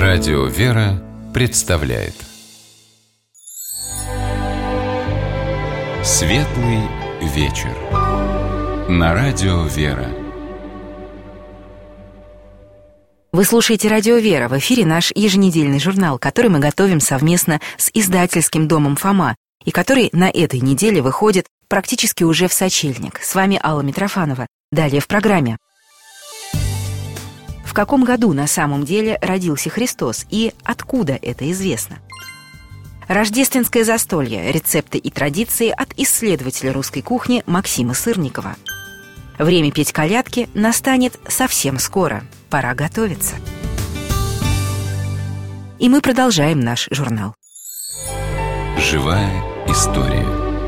Радио «Вера» представляет Светлый вечер на Радио «Вера». Вы слушаете «Радио Вера». В эфире наш еженедельный журнал, который мы готовим совместно с издательским домом «Фома», и который на этой неделе выходит практически уже в сочельник. С вами Алла Митрофанова. Далее в программе. В каком году на самом деле родился Христос и откуда это известно? Рождественское застолье, рецепты и традиции от исследователя русской кухни Максима Сырникова. Время петь колядки настанет совсем скоро. Пора готовиться. И мы продолжаем наш журнал. Живая история.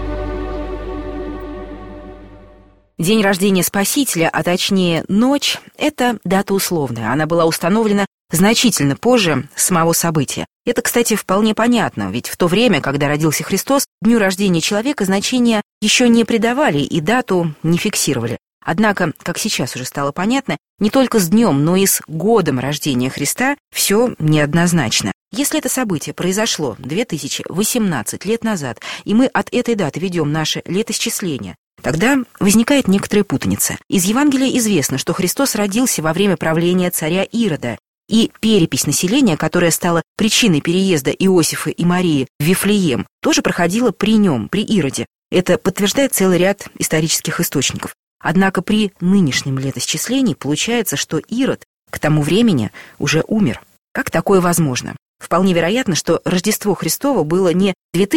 День рождения Спасителя, а точнее ночь, это дата условная. Она была установлена значительно позже самого события. Это, кстати, вполне понятно, ведь в то время, когда родился Христос, дню рождения человека значения еще не придавали и дату не фиксировали. Однако, как сейчас уже стало понятно, не только с днем, но и с годом рождения Христа все неоднозначно. Если это событие произошло 2018 лет назад, и мы от этой даты ведем наше летосчисление, тогда возникает некоторая путаница. Из Евангелия известно, что Христос родился во время правления царя Ирода, и перепись населения, которая стала причиной переезда Иосифа и Марии в Вифлеем, тоже проходила при нем, при Ироде. Это подтверждает целый ряд исторических источников. Однако при нынешнем летосчислении получается, что Ирод к тому времени уже умер. Как такое возможно? Вполне вероятно, что Рождество Христово было не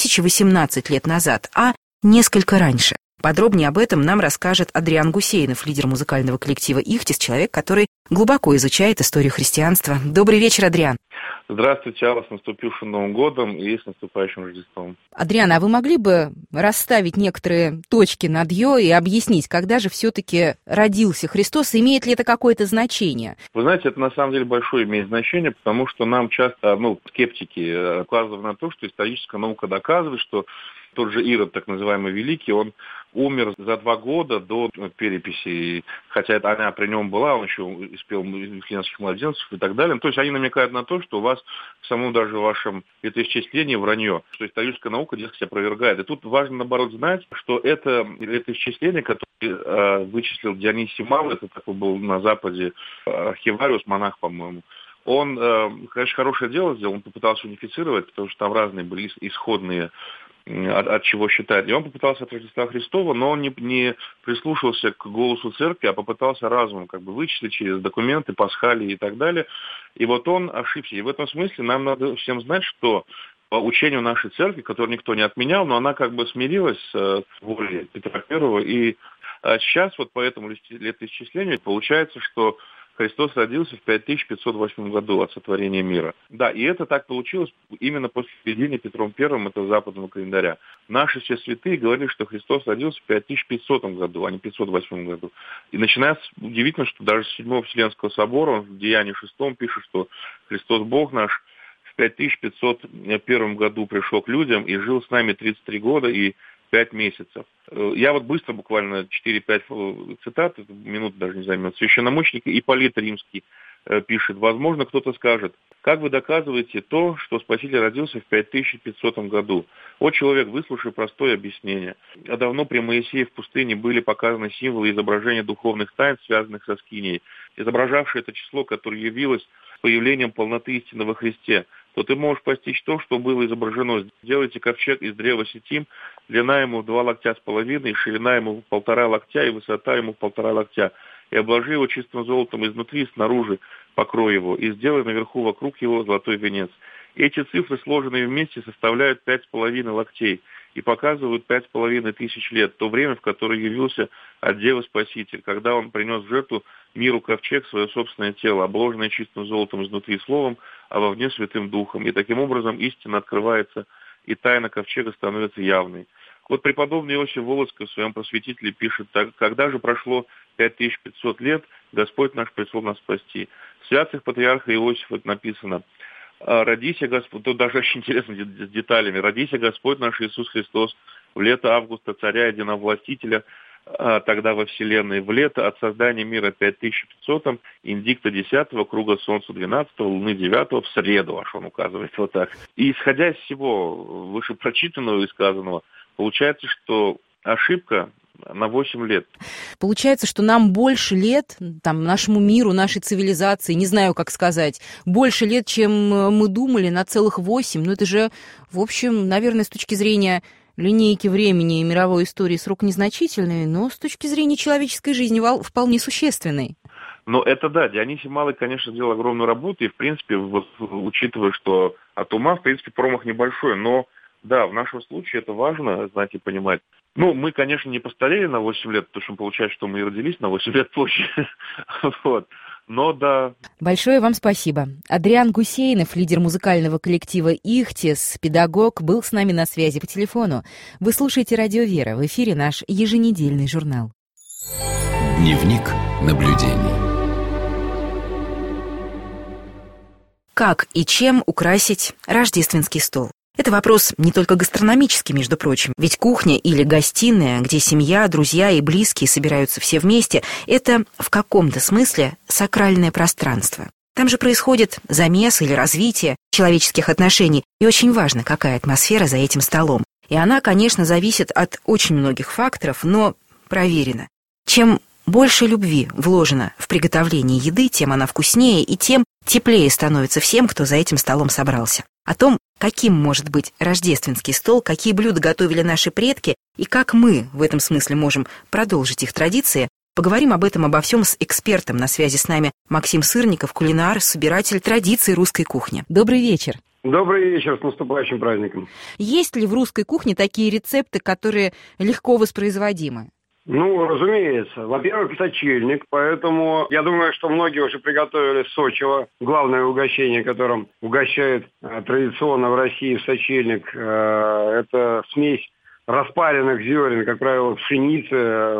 2018 лет назад, а несколько раньше. Подробнее об этом нам расскажет Адриан Гусейнов, лидер музыкального коллектива «Ихтис», человек, который глубоко изучает историю христианства. Добрый вечер, Адриан. Здравствуйте, Алла, с наступившим Новым годом и с наступающим Рождеством. Адриан, а вы могли бы расставить некоторые точки над «ё» и объяснить, когда же все-таки родился Христос, имеет ли это какое-то значение? Вы знаете, это на самом деле большое имеет значение, потому что нам часто, скептики указывают на то, что историческая наука доказывает, что тот же Ирод, так называемый Великий, он умер за 2 года до переписи, хотя она при нем была, он еще испел вифлеемских младенцев и так далее. То есть они намекают на то, что у вас в самом даже вашем летоисчислении вранье, что историческая наука, дескать, опровергает. И тут важно, наоборот, знать, что это летоисчисление, которое вычислил Дионисий Малый, это такой был на Западе архивариус, монах, по-моему, он, конечно, хорошее дело сделал, он попытался унифицировать, потому что там разные были исходные от чего считать. И он попытался от Рождества Христова, но он не прислушался к голосу церкви, а попытался разумом вычислить через документы, пасхалии и так далее. И вот он ошибся. И в этом смысле нам надо всем знать, что по учению нашей церкви, которую никто не отменял, но она смирилась с волей Петра I. И сейчас вот по этому летоисчислению получается, что Христос родился в 5508 году от сотворения мира. Да, и это так получилось именно после введения Петром I этого западного календаря. Наши все святые говорили, что Христос родился в 5500 году, а не 508 году. И начинается удивительно, что даже с 7-го Вселенского собора, он в Деянии 6 пишет, что Христос Бог наш в 5501 году пришел к людям и жил с нами 33 года и 5 месяцев. Я вот быстро, буквально 4-5 цитат, минут даже не займет. Священномученик Ипполит Римский пишет: «Возможно, кто-то скажет, как вы доказываете то, что Спаситель родился в 5500 году? О, человек, выслушай простое объяснение. А давно при Моисее в пустыне были показаны символы изображения духовных тайн, связанных со скинией, изображавшие это число, которое явилось появлением полноты истины во Христе, то ты можешь постичь то, что было изображено. Сделайте ковчег из древа ситим, длина ему 2 локтя с половиной, ширина ему 1,5 локтя и высота ему 1,5 локтя. И обложи его чистым золотом изнутри и снаружи, покрой его, и сделай наверху вокруг его золотой венец». Эти цифры, сложенные вместе, составляют 5,5 локтей и показывают 5500 лет, то время, в которое явился от Девы Спаситель, когда он принес в жертву миру ковчег, свое собственное тело, обложенное чистым золотом изнутри словом, а вовне Святым Духом. И таким образом истина открывается, и тайна ковчега становится явной. Вот преподобный Иосиф Волоцкий в своем просветителе пишет: «Когда же прошло 5500 лет, Господь наш пришел нас спасти». В святых патриарха Иосифа это написано: «Родися, Господь», тут даже очень интересно с деталями: «Родися, Господь наш Иисус Христос, в лето августа, царя единовластителя, тогда во Вселенной, в лето от создания мира 5500, индикта 10-го, круга Солнца 12-го, Луны 9-го, в среду, аж он указывает вот так. И исходя из всего вышепрочитанного и сказанного, получается, что ошибка на 8 лет. Получается, что нам больше лет, там, нашему миру, нашей цивилизации, не знаю, как сказать, больше лет, чем мы думали, на целых 8. Ну, это же, в общем, наверное, с точки зрения линейки времени и мировой истории срок незначительный, но с точки зрения человеческой жизни вполне существенный. Но это да, Дионисий Малый, конечно, сделал огромную работу, и, в принципе, вот, учитывая, что от ума, в принципе, промах небольшой, но да, в нашем случае это важно знать и понимать. Ну, мы, конечно, не постарели на 8 лет, потому что получается, что мы и родились на 8 лет позже. Вот. Но да. Большое вам спасибо. Адриан Гусейнов, лидер музыкального коллектива «Ихтис», педагог, был с нами на связи по телефону. Вы слушаете «Радио Вера». В эфире наш еженедельный журнал. Дневник наблюдений. Как и чем украсить рождественский стол? Это вопрос не только гастрономический, между прочим. Ведь кухня или гостиная, где семья, друзья и близкие собираются все вместе, это в каком-то смысле сакральное пространство. Там же происходит замес или развитие человеческих отношений, и очень важно, какая атмосфера за этим столом. И она, конечно, зависит от очень многих факторов, но проверена. Чем больше любви вложено в приготовление еды, тем она вкуснее, и тем теплее становится всем, кто за этим столом собрался. О том, каким может быть рождественский стол, какие блюда готовили наши предки и как мы в этом смысле можем продолжить их традиции, поговорим обо всем с экспертом. На связи с нами Максим Сырников, кулинар, собиратель традиций русской кухни. Добрый вечер. Добрый вечер, с наступающим праздником. Есть ли в русской кухне такие рецепты, которые легко воспроизводимы? Ну, разумеется. Во-первых, сочельник, поэтому я думаю, что многие уже приготовили сочево. Главное угощение, которым угощают традиционно в России в сочельник, это смесь распаренных зерен, как правило, пшеницы,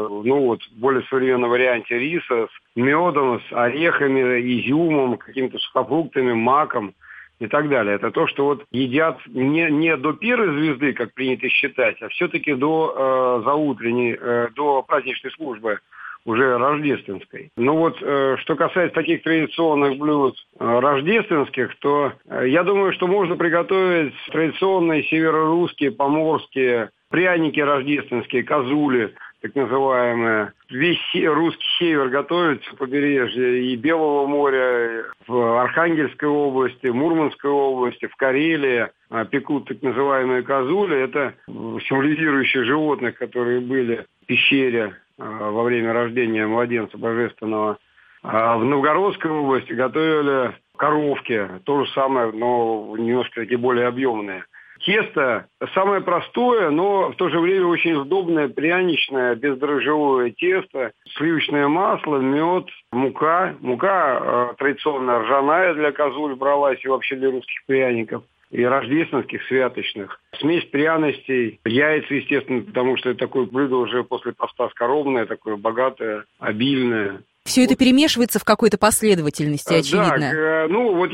в более современном варианте риса, с медом, с орехами, изюмом, какими-то сухофруктами, маком и так далее. Это то, что вот едят не до первой звезды, как принято считать, а все-таки до заутренней, до праздничной службы, уже рождественской. Что касается таких традиционных блюд рождественских, то я думаю, что можно приготовить традиционные северорусские, поморские пряники рождественские, козули, так называемые. Весь русский север готовится, побережье и Белого моря, в Архангельской области, Мурманской области, в Карелии пекут так называемые козули. Это символизирующие животных, которые были в пещере во время рождения младенца божественного. А в Новгородской области готовили коровки, то же самое, но немножко такие более объемные. Тесто самое простое, но в то же время очень удобное, пряничное, бездрожжевое тесто, сливочное масло, мед, мука. Мука традиционно ржаная для козуль бралась и вообще для русских пряников. И рождественских, святочных. Смесь пряностей, яйца, естественно, потому что это такое блюдо уже после поста скоромное, такое богатое, обильное. Все это перемешивается в какой-то последовательности, очевидно. Да,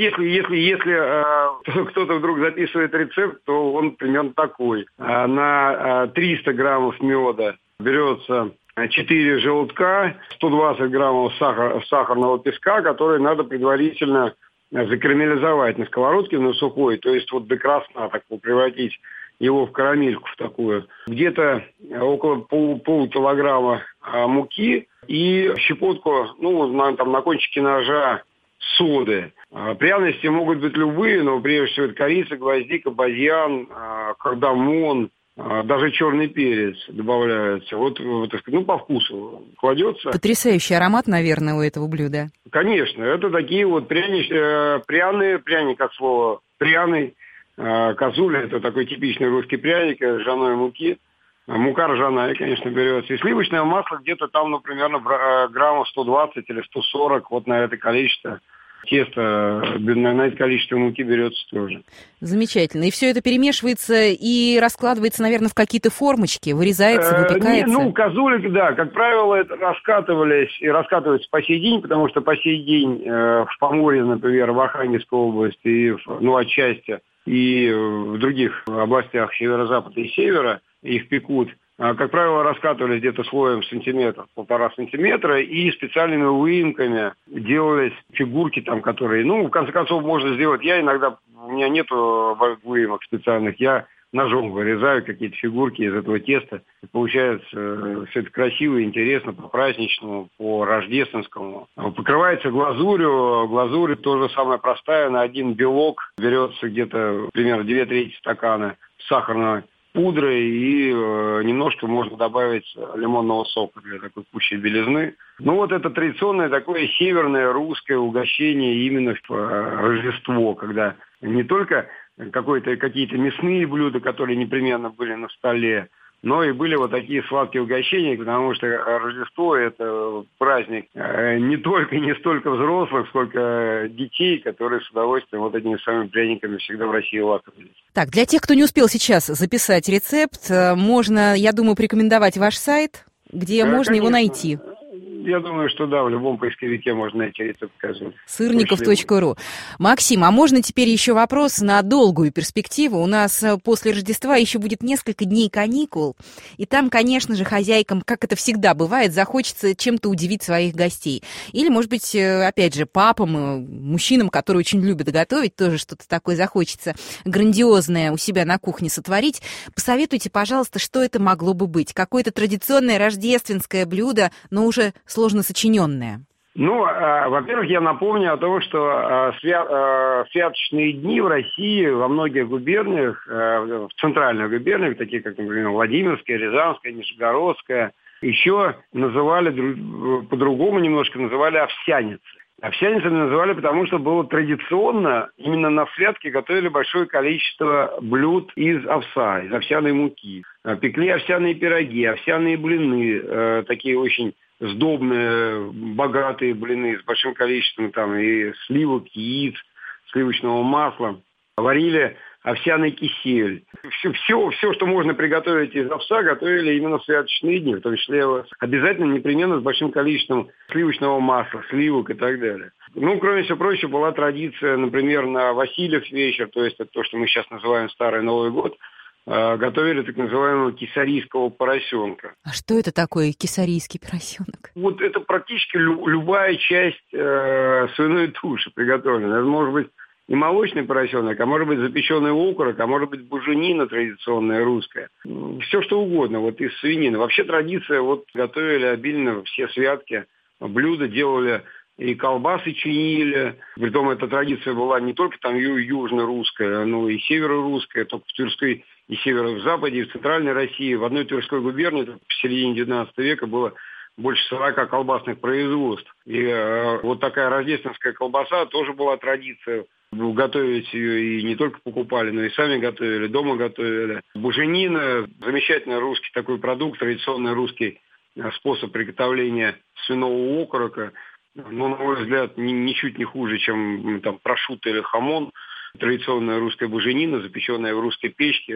если кто-то вдруг записывает рецепт, то он примерно такой. На 300 граммов меда берется 4 желтка, 120 граммов сахарного песка, который надо предварительно закарамелизовать на сковородке, на сухой, то есть вот до красна так превратить его в карамельку в такую. Где-то около полукилограмма муки и щепотку, на кончике ножа соды. Пряности могут быть любые, но прежде всего это корица, гвоздика, базьян, кардамон, даже черный перец добавляется. По вкусу кладется. Потрясающий аромат, наверное, у этого блюда. Конечно, это такие вот пряные, пряник от слова пряный. Козуля – это такой типичный русский пряник из ржаной муки. Мука ржаная, конечно, берется. И сливочное масло где-то там, примерно граммов 120 или 140, вот на это количество теста, на это количество муки берется тоже. Замечательно. И все это перемешивается и раскладывается, наверное, в какие-то формочки, вырезается, выпекается? Козулики, да, как правило, это раскатывались и раскатываются по сей день, потому что по сей день в Поморье, например, в Архангельской области, и отчасти, и в других областях северо-запада и севера их пекут. как правило, раскатывались где-то слоем сантиметр, 1,5 сантиметра, и специальными выемками делались фигурки там, которые, в конце концов, можно сделать. У меня нету выемок специальных, я ножом вырезаю какие-то фигурки из этого теста. И получается все это красиво, интересно, по-праздничному, по-рождественскому. Покрывается глазурью. Глазурь тоже самая простая. На один белок берется где-то примерно 2/3 стакана сахарной пудры и немножко можно добавить лимонного сока для такой пущей белизны. Это традиционное такое северное русское угощение именно в Рождество, когда не только какие-то мясные блюда, которые непременно были на столе, но и были вот такие сладкие угощения, потому что Рождество – это праздник не столько взрослых, сколько детей, которые с удовольствием этими самыми пряниками всегда в России лакомились. Так, для тех, кто не успел сейчас записать рецепт, можно, я думаю, порекомендовать ваш сайт, где можно его найти. Я думаю, что да, в любом поисковике можно найти рецепт козы. Сырников.ру. Максим, а можно теперь еще вопрос на долгую перспективу? У нас после Рождества еще будет несколько дней каникул, и там, конечно же, хозяйкам, как это всегда бывает, захочется чем-то удивить своих гостей. Или, может быть, опять же, папам, мужчинам, которые очень любят готовить, тоже что-то такое захочется грандиозное у себя на кухне сотворить. Посоветуйте, пожалуйста, что это могло бы быть? Какое-то традиционное рождественское блюдо, но уже сложно сочиненное. Во-первых, я напомню о том, что святочные дни в России во многих губерниях, в центральных губерниях, такие как, например, Владимирская, Рязанская, Нижегородская, еще называли, по-другому немножко называли овсяницей. Овсяницами называли, потому что было традиционно именно на святки готовили большое количество блюд из овса, из овсяной муки. Пекли овсяные пироги, овсяные блины, такие очень сдобные, богатые блины с большим количеством и сливок, яиц, сливочного масла. Варили овсяный кисель. Все, что можно приготовить из овса, готовили именно в святочные дни. В том числе обязательно, непременно с большим количеством сливочного масла, сливок и так далее. Кроме всего прочего, была традиция, например, на Васильев вечер, то есть это то, что мы сейчас называем Старый Новый год, готовили так называемого кесарийского поросенка. А что это такое кесарийский поросенок? Это практически любая часть свиной туши приготовлена. Это может быть и молочный поросенок, а может быть запеченный окорок, а может быть буженина традиционная русская. Все что угодно из свинины. Вообще традиция, готовили обильно все святки, блюда делали, и колбасы чинили. Притом эта традиция была не только южно-русская, но и северо-русская, только в Тверской и северо-западе, и в центральной России. В одной Тверской губернии в середине XIX века было больше 40 колбасных производств. И такая рождественская колбаса тоже была традиция. Готовить ее и не только покупали, но и сами готовили, дома готовили. Буженина – замечательный русский такой продукт, традиционный русский способ приготовления свиного окорока. На мой взгляд, ничуть не хуже, чем прошутто или хамон. Традиционная русская буженина, запеченная в русской печке,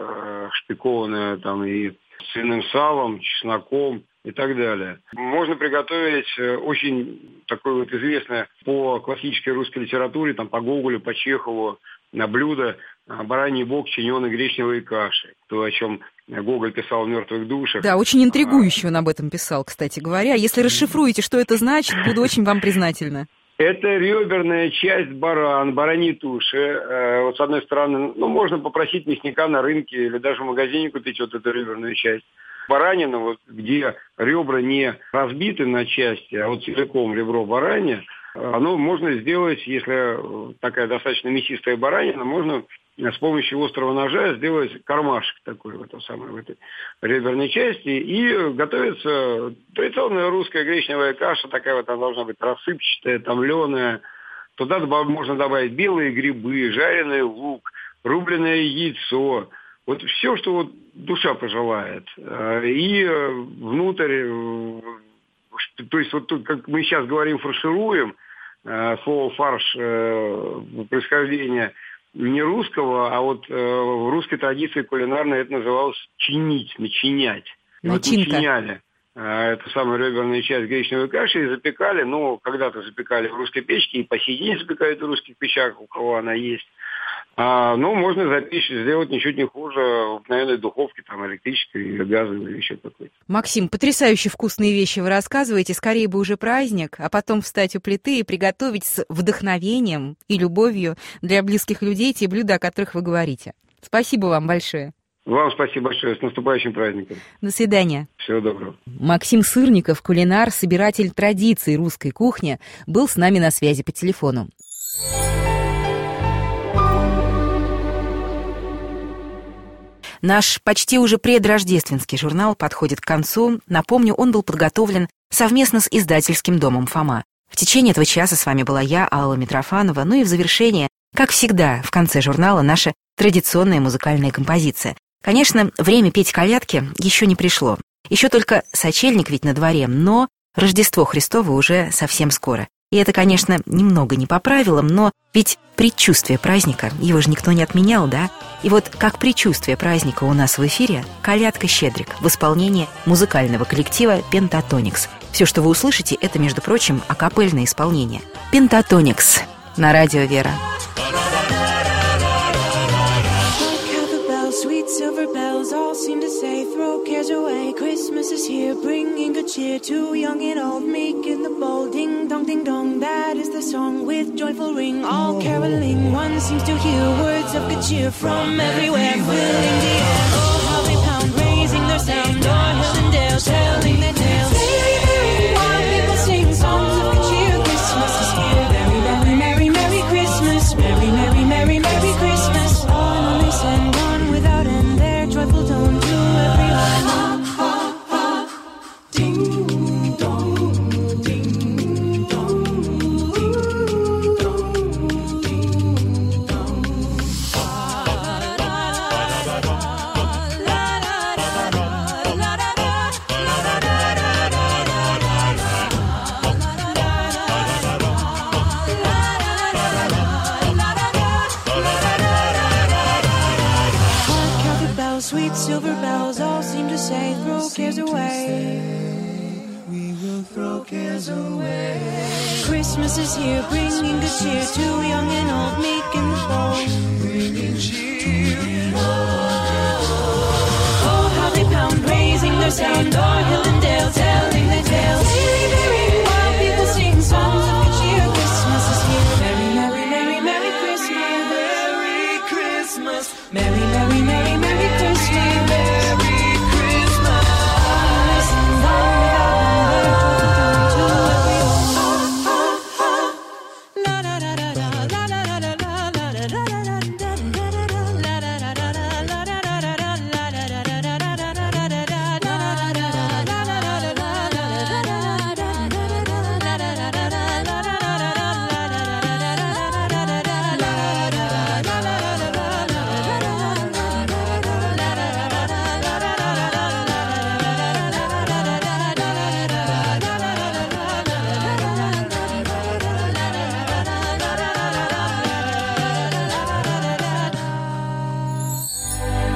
шпикованная и свиным салом, чесноком и так далее. Можно приготовить очень такое известное по классической русской литературе, по Гоголю, по Чехову, на блюдо бараний бок, чиненный гречневой кашей. То, о чем Гоголь писал в «Мертвых душах». Да, очень интригующе он об этом писал, кстати говоря. Если расшифруете, что это значит, буду очень вам признательна. Это реберная часть бараньей туши. С одной стороны, можно попросить мясника на рынке или даже в магазине купить эту реберную часть. Баранина, где ребра не разбиты на части, а целиком ребро баранье, оно можно сделать, если такая достаточно мясистая баранина, можно с помощью острого ножа сделать кармашек такой в этой реберной части. И готовится традиционная русская гречневая каша, такая она должна быть рассыпчатая, томленая. Туда можно добавить белые грибы, жареный лук, рубленое яйцо. Все, что душа пожелает. И внутрь, то есть тут, как мы сейчас говорим, фаршируем, слово фарш происхождение не русского, а в русской традиции кулинарной это называлось чинить, начинять. Начиняли эту самую реберную часть гречневой каши и запекали, когда-то запекали в русской печке, и по сей день запекают в русских печах, у кого она есть. Можно запечь, сделать ничуть не хуже обыкновенной духовки, там, электрической или газовой, или еще такой. Максим, потрясающе вкусные вещи вы рассказываете. Скорее бы уже праздник, а потом встать у плиты и приготовить с вдохновением и любовью для близких людей те блюда, о которых вы говорите. Спасибо вам большое. Вам спасибо большое. С наступающим праздником. До свидания. Всего доброго. Максим Сырников, кулинар, собиратель традиций русской кухни, был с нами на связи по телефону. Наш почти уже предрождественский журнал подходит к концу. Напомню, он был подготовлен совместно с издательским домом «Фома». В течение этого часа с вами была я, Алла Митрофанова. Ну и в завершение, как всегда, в конце журнала наша традиционная музыкальная композиция. Конечно, время петь колядки еще не пришло. Еще только сочельник ведь на дворе, но Рождество Христово уже совсем скоро. И это, конечно, немного не по правилам, но ведь предчувствие праздника, его же никто не отменял, да? И вот как предчувствие праздника у нас в эфире «Колядка Щедрик» в исполнении музыкального коллектива «Пентатоникс». Все, что вы услышите, это, между прочим, акапельное исполнение. «Пентатоникс» на радио «Вера». Silver bells all seem to say, throw cares away. Christmas is here, bringing good cheer to young and old, meek and the bold. Ding dong, ding dong, that is the song with joyful ring. All caroling, one seems to hear words of good cheer from everywhere, filling the air. Oh, how they pound, raising their sound, o'er hill and dale, telling their tales. Merry, merry, while people sing songs of good cheer. Christmas is here, merry, merry, merry, merry Christmas. Merry, merry, merry, merry Christmas. On they send on without end their joyful tone to everyone. Ha, ha, ha. Ding dong, ding dong, ding dong, ding dong. La la la la sweet silver bells all seem to say, throw cares away. We will throw cares away. Christmas is here, bringing good cheer to young and old, meek and bold. Bringing cheer. Oh, how they pound, raising their sound, o'er hill and dale, telling their tales. Merry, merry, while people sing songs of good cheer. Christmas is here. Merry, merry, merry, merry Christmas. Merry Christmas. Merry, merry, merry, merry Christmas. Merry Christmas. Listen, down without to everyone. La la la la la la la la la la la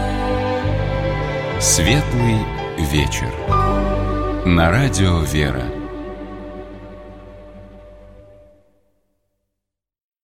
Светлый вечер. На радио «Вера».